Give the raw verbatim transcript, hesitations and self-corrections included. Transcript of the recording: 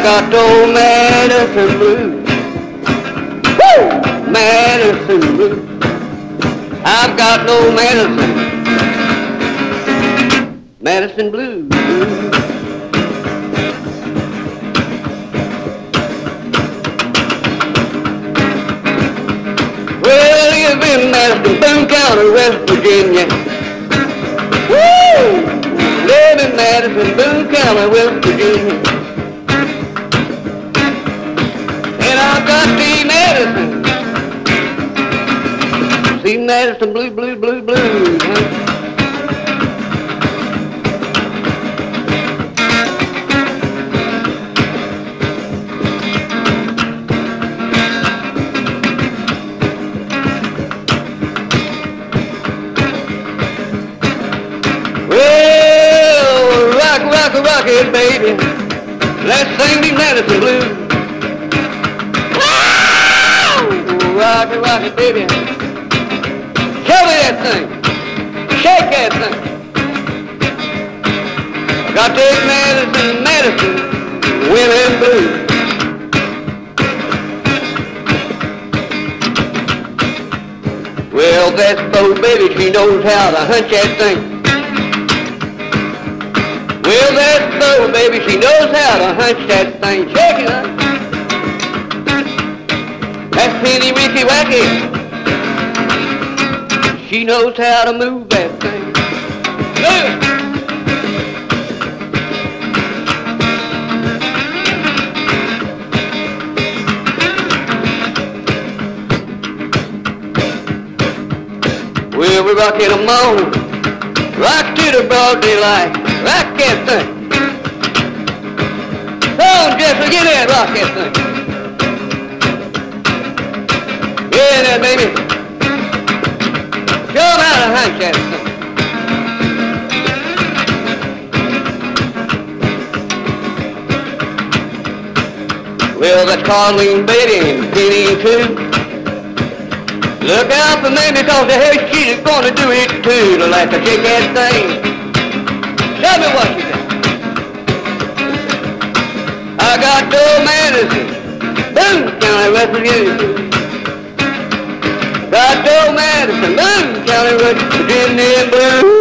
got the old Madison blues. Woo! Madison blues. I've got no Madison. Madison blues. Well, I live in Madison, Boone County, West Virginia. Woo! Live in Madison, Boone County, West Virginia. And I've got the Madison. See Madison blue, blue, blue, blue. Huh? Well, rock, rock, rock it, baby. Let's sing the Madison blues. Rock it, rock it, baby. Show me that thing. Shake that thing. I got this Madison, Madison, women blues. Well, that's old baby, she knows how to hunch that thing. Well, that's old baby, she knows how to hunch that thing. Shake it up. That's Penny Ricky Wacky. She knows how to move that thing. Move it. Well, we rock in the morning, rock to the broad daylight, rock that thing. Come on, Jesse, get in, rock that thing. Yeah, there, baby. Show 'em how to hunch that thing. Well, that's Carleen, Betty, and Penny, too. Look out for me because the hell she's gonna do it, too. To like to shake that thing. Tell me what she did. I got the Madison, Boone County, West Virginia. Got the Madison, Boone County, West Virginia blues.